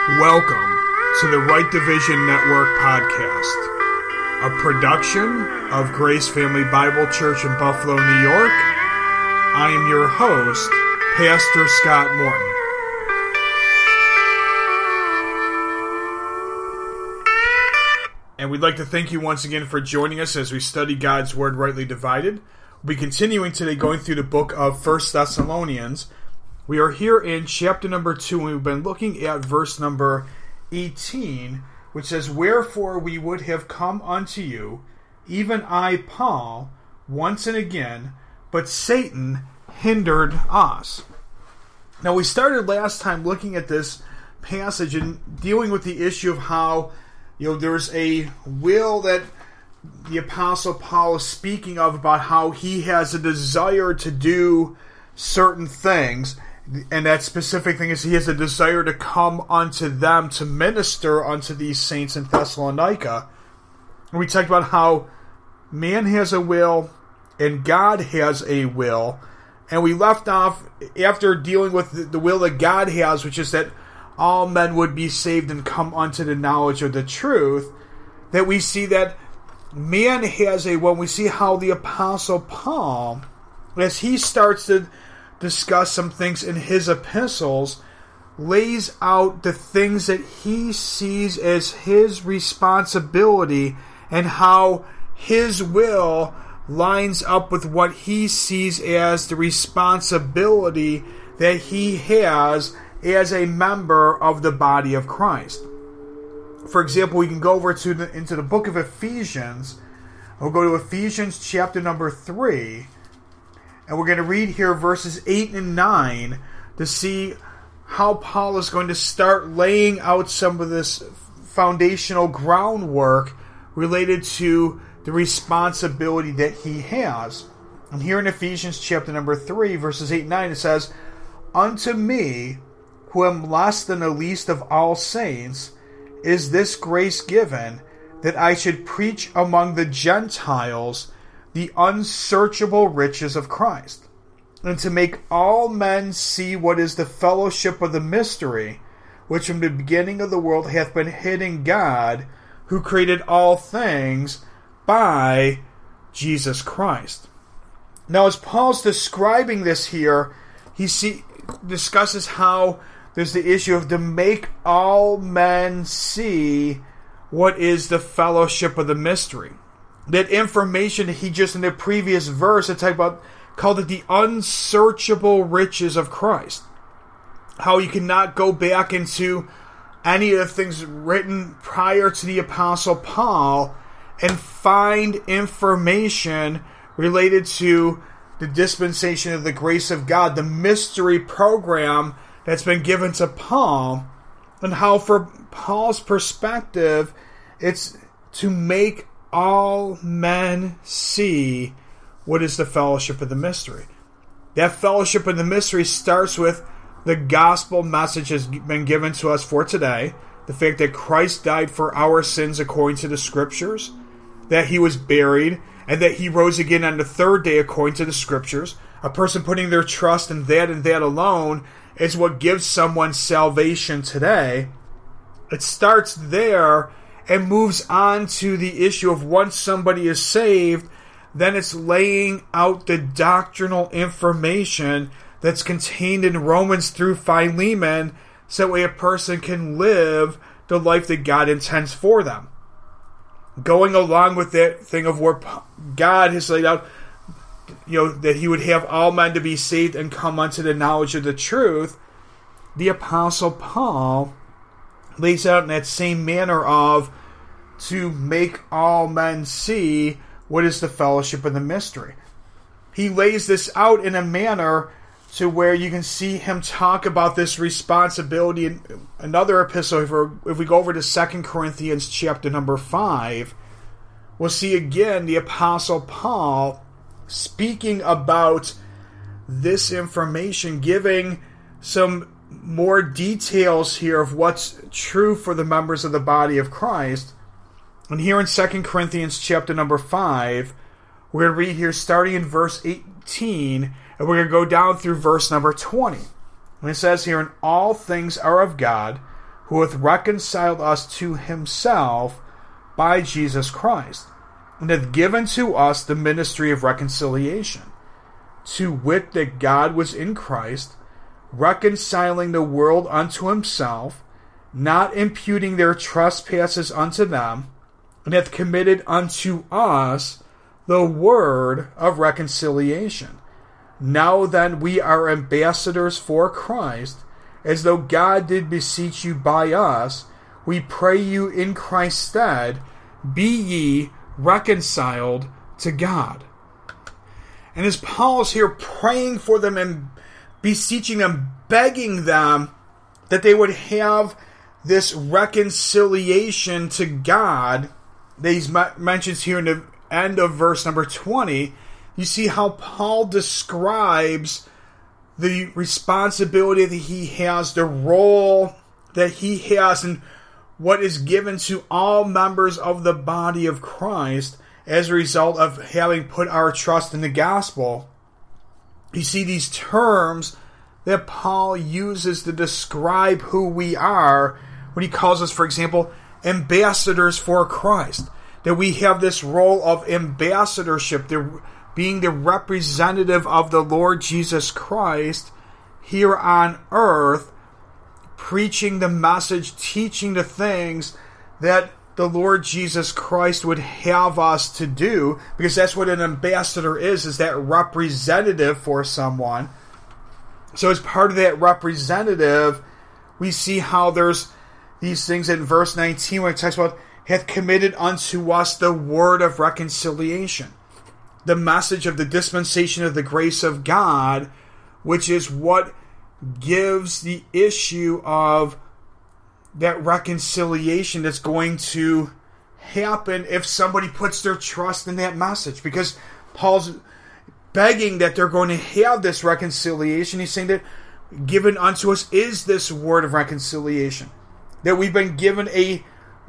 Welcome to the Right Division Network podcast, a production of Grace Family Bible Church in Buffalo, New York. I am your host, Pastor Scott Morton. And we'd like to thank you once again for joining us as we study God's Word rightly divided. We'll be continuing today going through the book of 1 Thessalonians. We are here in chapter number 2, and we've been looking at verse number 18, which says, "Wherefore we would have come unto you, even I, Paul, once and again, but Satan hindered us." Now, we started last time looking at this passage and dealing with the issue of how, there's a will that the Apostle Paul is speaking of about how he has a desire to do certain things. And that specific thing is he has a desire to come unto them, to minister unto these saints in Thessalonica. And we talked about how man has a will and God has a will. And we left off after dealing with the will that God has, which is that all men would be saved and come unto the knowledge of the truth, that we see that man has a will. We see how the Apostle Paul, as he starts to discuss some things in his epistles, lays out the things that he sees as his responsibility and how his will lines up with what he sees as the responsibility that he has as a member of the body of Christ. For example, we can go over into the book of Ephesians. We'll go to Ephesians chapter number 3. And we're going to read here verses 8 and 9 to see how Paul is going to start laying out some of this foundational groundwork related to the responsibility that he has. And here in Ephesians chapter number 3, verses 8 and 9, it says, "Unto me, who am less than the least of all saints, is this grace given, that I should preach among the Gentiles the unsearchable riches of Christ, and to make all men see what is the fellowship of the mystery, which from the beginning of the world hath been hid in God, who created all things by Jesus Christ." Now, as Paul's describing this here, he discusses how there's the issue of to make all men see what is the fellowship of the mystery. That information he just in the previous verse called it the unsearchable riches of Christ. How you cannot go back into any of the things written prior to the Apostle Paul and find information related to the dispensation of the grace of God, the mystery program that's been given to Paul, and how for Paul's perspective, it's to make all men see what is the fellowship of the mystery. That fellowship of the mystery starts with the gospel message has been given to us for today. The fact that Christ died for our sins according to the scriptures, that he was buried, and that he rose again on the third day according to the scriptures. A person putting their trust in that and that alone is what gives someone salvation today. It starts there and moves on to the issue of once somebody is saved, then it's laying out the doctrinal information that's contained in Romans through Philemon, so that way a person can live the life that God intends for them. Going along with that thing of where God has laid out, that he would have all men to be saved and come unto the knowledge of the truth, the Apostle Paul lays out in that same manner of to make all men see what is the fellowship of the mystery. He lays this out in a manner to where you can see him talk about this responsibility in another epistle. If we go over to 2 Corinthians chapter number 5, we'll see again the Apostle Paul speaking about this information, giving some more details here of what's true for the members of the body of Christ. And here in 2 Corinthians chapter number 5, we're going to read here starting in verse 18, and we're going to go down through verse number 20. And it says here, "And all things are of God, who hath reconciled us to himself by Jesus Christ, and hath given to us the ministry of reconciliation, to wit, that God was in Christ, reconciling the world unto himself, not imputing their trespasses unto them, and hath committed unto us the word of reconciliation. Now then we are ambassadors for Christ, as though God did beseech you by us. We pray you in Christ's stead, be ye reconciled to God. And as Paul is here praying for them and beseeching them, begging them that they would have this reconciliation to God that he mentions here in the end of verse number 20, you see how Paul describes the responsibility that he has, the role that he has, and what is given to all members of the body of Christ as a result of having put our trust in the gospel. You see these terms that Paul uses to describe who we are when he calls us, for example, ambassadors for Christ. That we have this role of ambassadorship, being the representative of the Lord Jesus Christ here on earth, preaching the message, teaching the things that the Lord Jesus Christ would have us to do, because that's what an ambassador is that representative for someone. So as part of that representative, we see how there's these things in verse 19 when it talks about hath committed unto us the word of reconciliation, the message of the dispensation of the grace of God, which is what gives the issue of that reconciliation that's going to happen if somebody puts their trust in that message. Because Paul's begging that they're going to have this reconciliation. He's saying that given unto us is this word of reconciliation, that we've been given a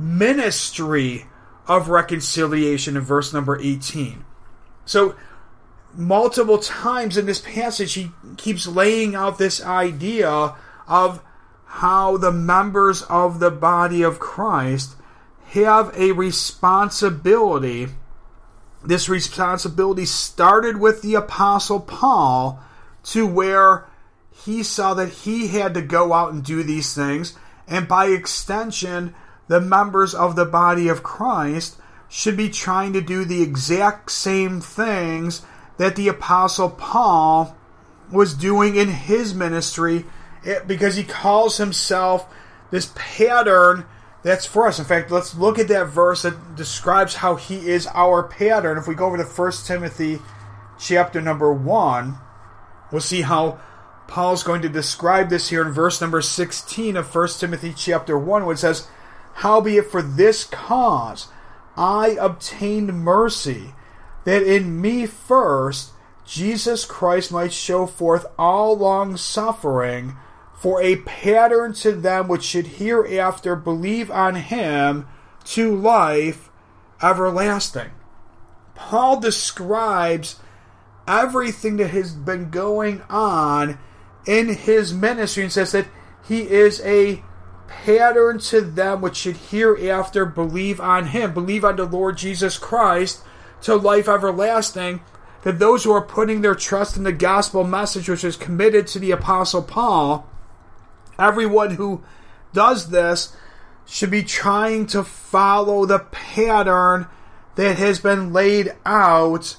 ministry of reconciliation in verse number 18. So multiple times in this passage he keeps laying out this idea of how the members of the body of Christ have a responsibility. This responsibility started with the Apostle Paul, to where he saw that he had to go out and do these things, and by extension the members of the body of Christ should be trying to do the exact same things that the Apostle Paul was doing in his ministry, because he calls himself this pattern that's for us. In fact, let's look at that verse that describes how he is our pattern. If we go over to 1 Timothy chapter number 1, we'll see how Paul's going to describe this here in verse number 16 of 1 Timothy chapter 1, where it says, howbeit for this cause I obtained mercy, that in me first Jesus Christ might show forth all long suffering, for a pattern to them which should hereafter believe on him to life everlasting. Paul describes everything that has been going on in his ministry and says that he is a pattern to them which should hereafter believe on him, believe on the Lord Jesus Christ to life everlasting. That those who are putting their trust in the gospel message which is committed to the Apostle Paul, everyone who does this should be trying to follow the pattern that has been laid out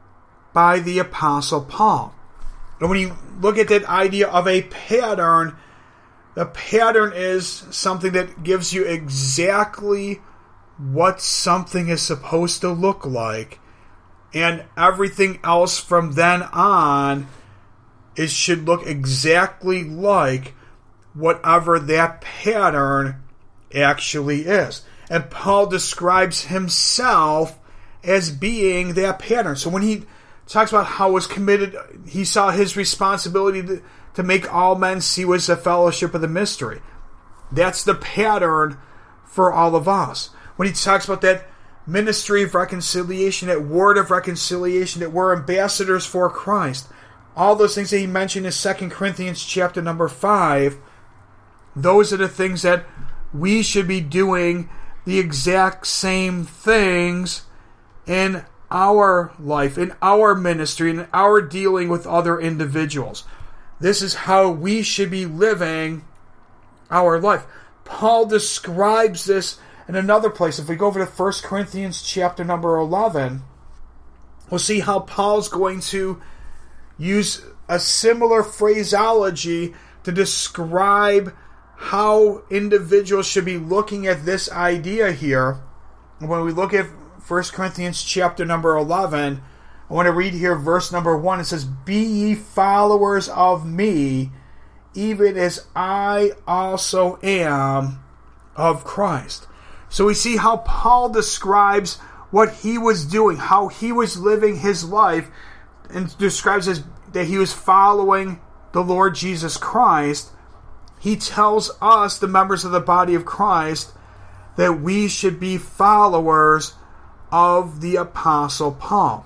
by the Apostle Paul. And when you look at that idea of a pattern, the pattern is something that gives you exactly what something is supposed to look like. And everything else from then on should look exactly like whatever that pattern actually is. And Paul describes himself as being that pattern. So when he talks about how it was committed, he saw his responsibility to make all men see was the fellowship of the mystery. That's the pattern for all of us. When he talks about that ministry of reconciliation, that word of reconciliation, that we're ambassadors for Christ, all those things that he mentioned in 2 Corinthians chapter number 5, those are the things that we should be doing the exact same things in our life, in our ministry, in our dealing with other individuals. This is how we should be living our life. Paul describes this in another place. If we go over to 1 Corinthians chapter number 11, we'll see how Paul's going to use a similar phraseology to describe how individuals should be looking at this idea here. When we look at 1 Corinthians chapter number 11, I want to read here verse number 1. It says, "Be ye followers of me, even as I also am of Christ." So we see how Paul describes what he was doing, how he was living his life, and describes as that he was following the Lord Jesus Christ. He tells us, the members of the body of Christ, that we should be followers of the Apostle Paul.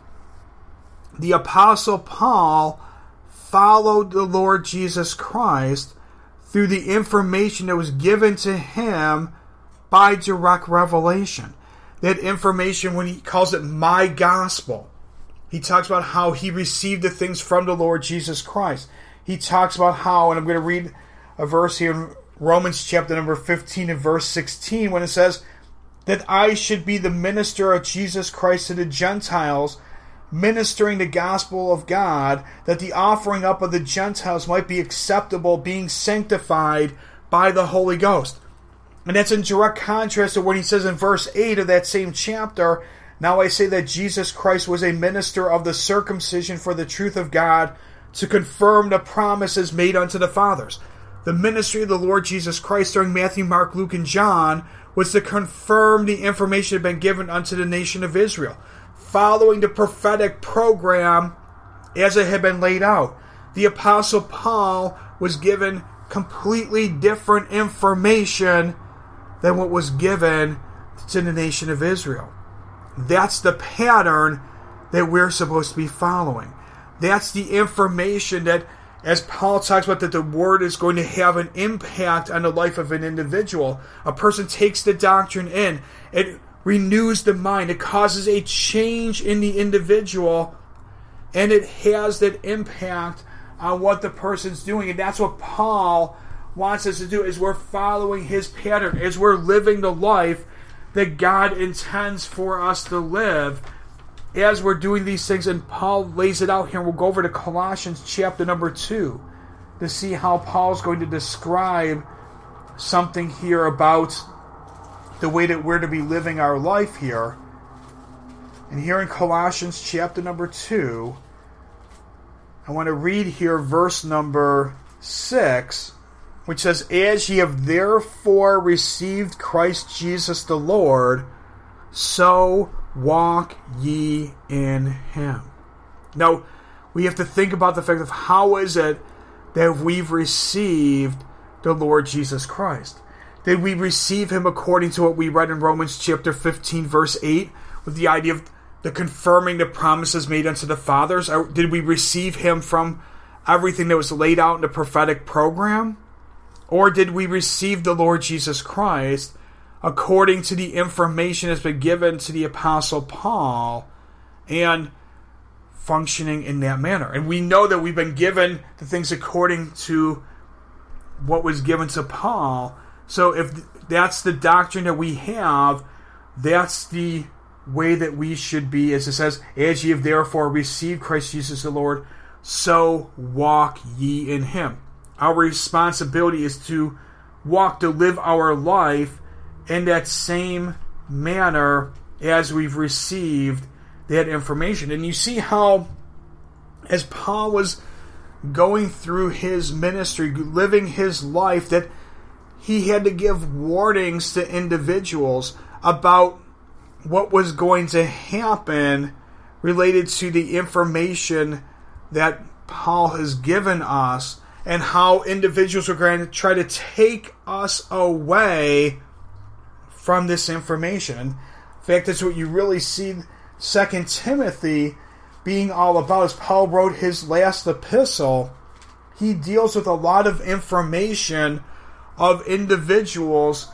The Apostle Paul followed the Lord Jesus Christ through the information that was given to him by direct revelation. That information, when he calls it my gospel, he talks about how he received the things from the Lord Jesus Christ. He talks about how, and I'm going to read a verse here in Romans chapter number 15 and verse 16, when it says that I should be the minister of Jesus Christ to the Gentiles, ministering the gospel of God, that the offering up of the Gentiles might be acceptable, being sanctified by the Holy Ghost. And that's in direct contrast to what he says in verse 8 of that same chapter. Now I say that Jesus Christ was a minister of the circumcision for the truth of God, to confirm the promises made unto the fathers. The ministry of the Lord Jesus Christ during Matthew, Mark, Luke, and John was to confirm the information that had been given unto the nation of Israel, following the prophetic program as it had been laid out. The Apostle Paul was given completely different information than what was given to the nation of Israel. That's the pattern that we're supposed to be following. That's the information that, as Paul talks about, that the Word is going to have an impact on the life of an individual. A person takes the doctrine in. It renews the mind. It causes a change in the individual. And it has that impact on what the person's doing. And that's what Paul wants us to do, is we're following his pattern, as we're living the life that God intends for us to live as we're doing these things. And Paul lays it out here. We'll go over to Colossians chapter number 2 to see how Paul's going to describe something here about the way that we're to be living our life here. And here in Colossians chapter number 2, I want to read here verse number 6, which says, "As ye have therefore received Christ Jesus the Lord, so walk ye in him." Now, we have to think about the fact of how is it that we've received the Lord Jesus Christ. Did we receive him according to what we read in Romans chapter 15, verse 8, with the idea of the confirming the promises made unto the fathers? Or did we receive him from everything that was laid out in the prophetic program? Or did we receive the Lord Jesus Christ according to the information that's been given to the Apostle Paul and functioning in that manner? And we know that we've been given the things according to what was given to Paul. So if that's the doctrine that we have, that's the way that we should be. As it says, "As ye have therefore received Christ Jesus the Lord, so walk ye in him." Our responsibility is to walk, to live our life in that same manner as we've received that information. And you see how, as Paul was going through his ministry, living his life, that he had to give warnings to individuals about what was going to happen related to the information that Paul has given us, and how individuals are going to try to take us away from this information. In fact, that's what you really see 2 Timothy being all about. As Paul wrote his last epistle, he deals with a lot of information of individuals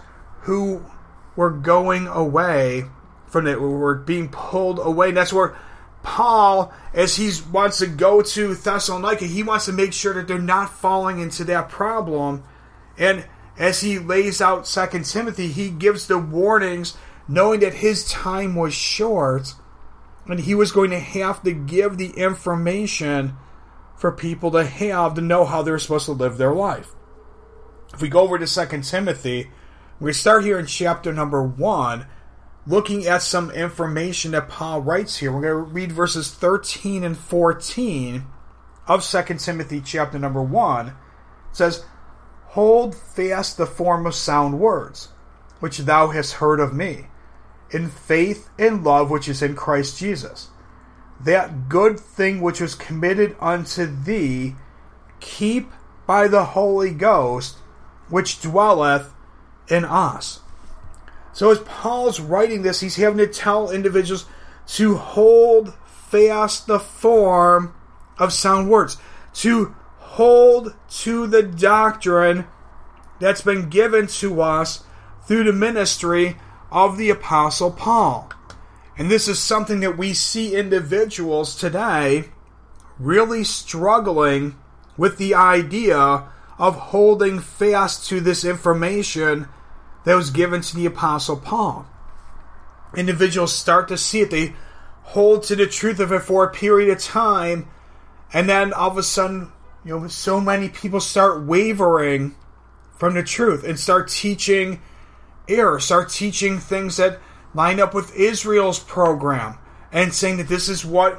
who were going away from it, were being pulled away. And that's where Paul, as he wants to go to Thessalonica, he wants to make sure that they're not falling into that problem. And as he lays out 2 Timothy, he gives the warnings, knowing that his time was short, and he was going to have to give the information for people to know how they're supposed to live their life. If we go over to 2 Timothy, we start here in chapter number 1, looking at some information that Paul writes here. We're going to read verses 13 and 14 of 2 Timothy chapter number 1. It says, "Hold fast the form of sound words, which thou hast heard of me, in faith and love which is in Christ Jesus. That good thing which was committed unto thee, keep by the Holy Ghost, which dwelleth in us." So as Paul's writing this, he's having to tell individuals to hold fast the form of sound words, to hold to the doctrine that's been given to us through the ministry of the Apostle Paul. And this is something that we see individuals today really struggling with the idea of holding fast to this information that was given to the Apostle Paul. Individuals start to see it. They hold to the truth of it for a period of time, and then all of a sudden, so many people start wavering from the truth and start teaching error, start teaching things that line up with Israel's program, and saying that this is what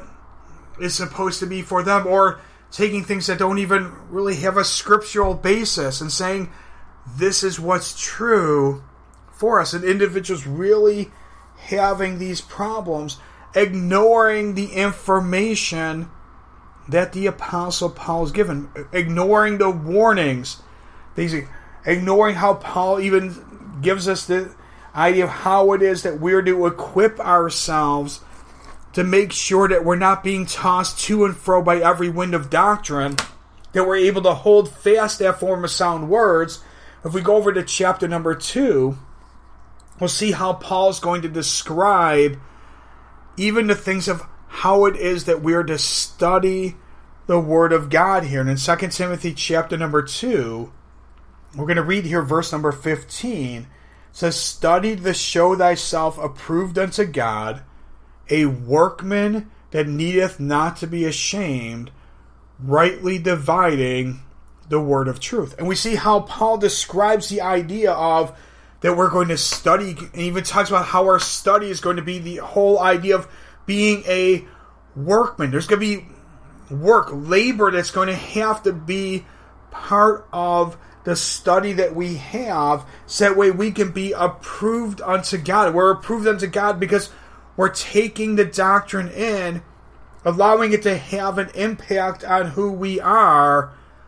is supposed to be for them, or taking things that don't even really have a scriptural basis and saying this is what's true for us. And individuals really having these problems, ignoring the information that the Apostle Paul is given, ignoring the warnings, ignoring how Paul even gives us the idea of how it is that we're to equip ourselves to make sure that we're not being tossed to and fro by every wind of doctrine, that we're able to hold fast that form of sound words. If we go over to chapter number 2, we'll see how Paul's going to describe even the things of how it is that we're to study the Word of God here. And in 2 Timothy chapter number 2, we're going to read here verse number 15. It says, "Study to show thyself approved unto God, a workman that needeth not to be ashamed, rightly dividing the word of truth." And we see how Paul describes the idea of that we're going to study, and even talks about how our study is going to be the whole idea of being a workman. There's going to be work, labor that's going to have to be part of the study that we have, so that way we can be approved unto God. We're approved unto God because we're taking the doctrine in, allowing it to have an impact on who we are.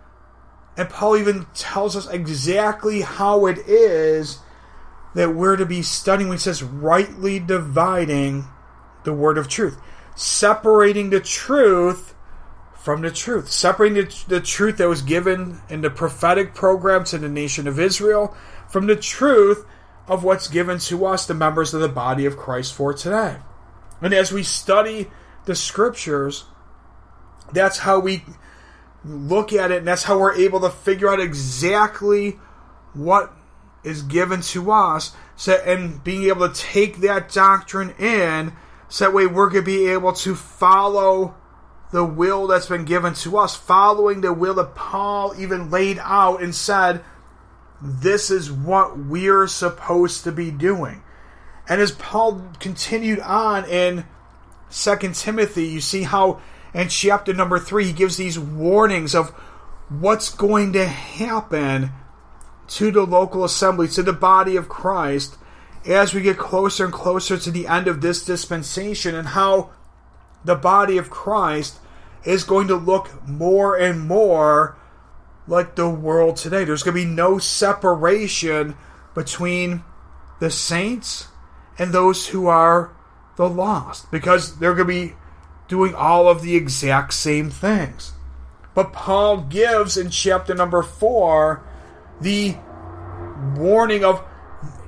And Paul even tells us exactly how it is that we're to be studying when he says rightly dividing the word of truth. Separating the truth from the truth. Separating the truth that was given in the prophetic program to the nation of Israel from the truth of what's given to us, the members of the body of Christ, for today. And as we study the scriptures, that's how we look at it, and that's how we're able to figure out exactly what is given to us, and being able to take that doctrine in, so that way we're going to be able to follow the will that's been given to us, following the will that Paul even laid out and said, this is what we're supposed to be doing. And as Paul continued on in 2 Timothy, you see how in chapter number 3 he gives these warnings of what's going to happen to the local assembly, to the body of Christ, as we get closer and closer to the end of this dispensation, and how the body of Christ is going to look more and more like the world today. There's going to be no separation between the saints and those who are the lost, because they're going to be doing all of the exact same things. But Paul gives in chapter number 4 the warning of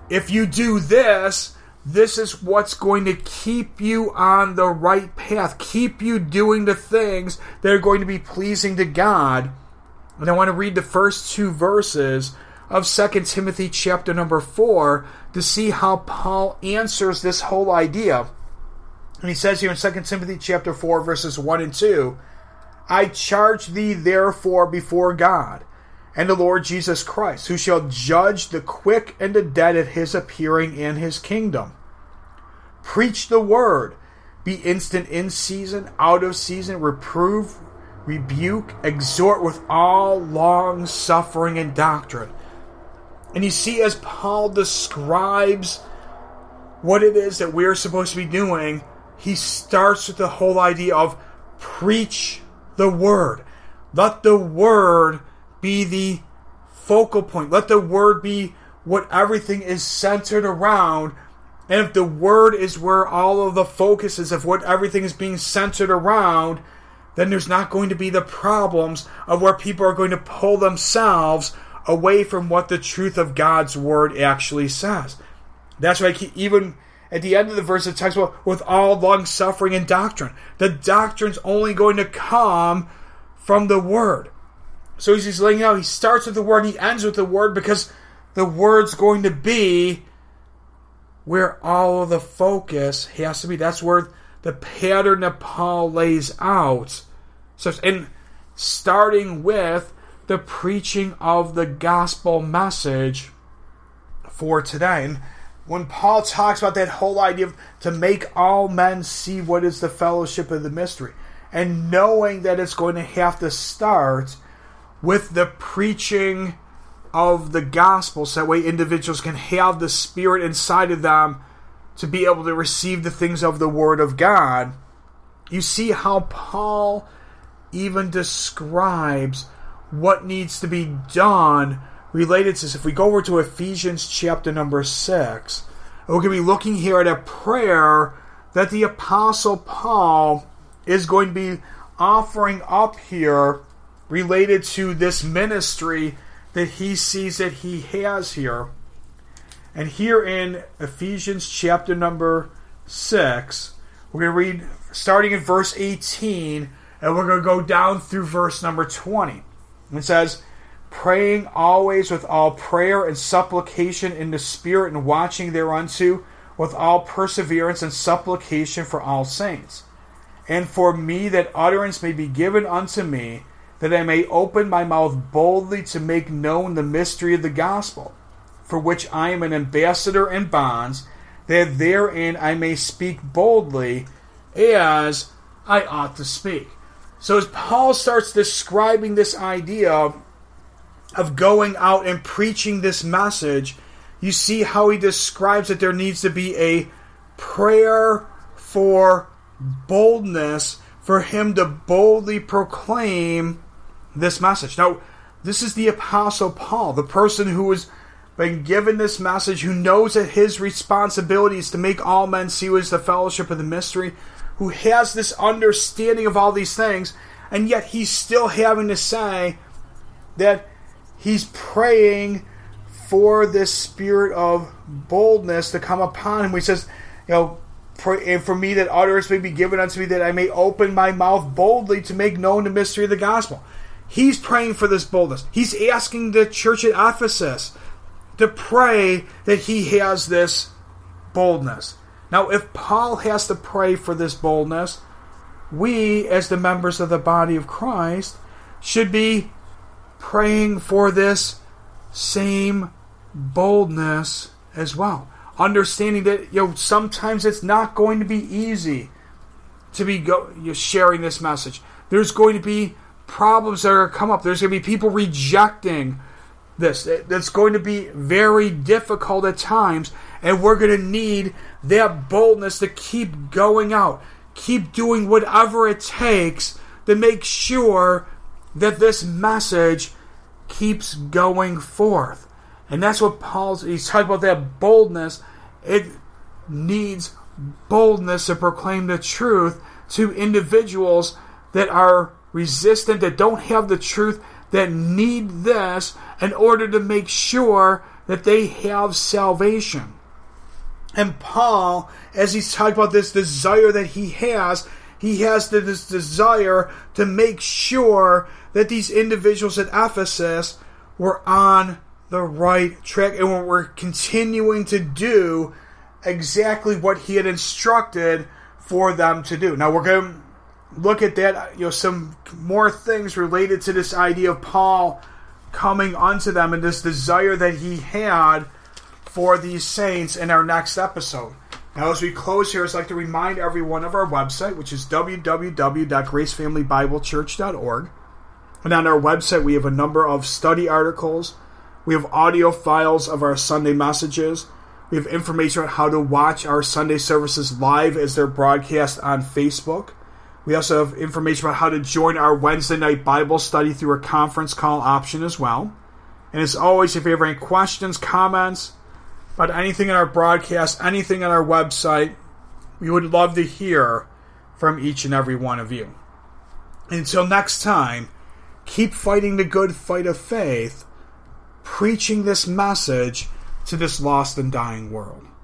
if you do this, this is what's going to keep you on the right path, keep you doing the things that are going to be pleasing to God. And I want to read the first 2 verses of 2 Timothy chapter number 4 to see how Paul answers this whole idea. And he says here in 2 Timothy chapter 4 verses 1 and 2, I charge thee therefore before God and the Lord Jesus Christ, who shall judge the quick and the dead at his appearing in his kingdom. Preach the word, be instant in season, out of season, reprove, rebuke, exhort with all long suffering and doctrine. And you see, as Paul describes what it is that we're supposed to be doing, he starts with the whole idea of preach the word. Let the word be the focal point. Let the word be what everything is centered around. And if the word is where all of the focus is, of what everything is being centered around, then there's not going to be the problems of where people are going to pull themselves away from what the truth of God's word actually says. That's why even at the end of the verse it talks about with all long suffering and doctrine. The doctrine's only going to come from the word. So he's laying out, he starts with the word, he ends with the word, because the word's going to be where all of the focus has to be. That's where the pattern that Paul lays out. So, and starting with the preaching of the gospel message for today. And when Paul talks about that whole idea of to make all men see what is the fellowship of the mystery, and knowing that it's going to have to start with the preaching of the gospel, so that way individuals can have the Spirit inside of them to be able to receive the things of the Word of God. You see how Paul even describes what needs to be done related to this. If we go over to Ephesians chapter number 6, we're going to be looking here at a prayer that the Apostle Paul is going to be offering up here related to this ministry that he sees that he has here. And here in Ephesians chapter number 6, we're going to read starting in verse 18, and we're going to go down through verse number 20. And it says, praying always with all prayer and supplication in the Spirit, and watching thereunto with all perseverance and supplication for all saints. And for me, that utterance may be given unto me, that I may open my mouth boldly to make known the mystery of the gospel, for which I am an ambassador in bonds, that therein I may speak boldly as I ought to speak. So as Paul starts describing this idea of going out and preaching this message, you see how he describes that there needs to be a prayer for boldness for him to boldly proclaim this message. Now, this is the Apostle Paul, the person who has been given this message, who knows that his responsibility is to make all men see what is the fellowship of the mystery, who has this understanding of all these things, and yet he's still having to say that he's praying for this spirit of boldness to come upon him. He says, pray, and for me that utterance may be given unto me, that I may open my mouth boldly to make known the mystery of the gospel. He's praying for this boldness. He's asking the church at Ephesus to pray that he has this boldness. Now, if Paul has to pray for this boldness, we, as the members of the body of Christ, should be praying for this same boldness as well. Understanding that sometimes it's not going to be easy to be sharing this message. There's going to be problems that are going to come up. There's going to be people rejecting this. That's going to be very difficult at times, and we're going to need that boldness to keep going out, keep doing whatever it takes to make sure that this message keeps going forth. And that's what he's talking about, that boldness. It needs boldness to proclaim the truth to individuals that are resistant, that don't have the truth, that need this in order to make sure that they have salvation. And Paul, as he's talking about this desire that he has this desire to make sure that these individuals at Ephesus were on the right track and were continuing to do exactly what he had instructed for them to do. Now we're going to look at that, some more things related to this idea of Paul coming unto them and this desire that he had for these saints in our next episode. Now, as we close here, I'd like to remind everyone of our website, which is www.gracefamilybiblechurch.org. And on our website, we have a number of study articles. We have audio files of our Sunday messages. We have information on how to watch our Sunday services live as they're broadcast on Facebook. We also have information about how to join our Wednesday night Bible study through a conference call option as well. And as always, if you have any questions, comments about anything in our broadcast, anything on our website, we would love to hear from each and every one of you. Until next time, keep fighting the good fight of faith, preaching this message to this lost and dying world.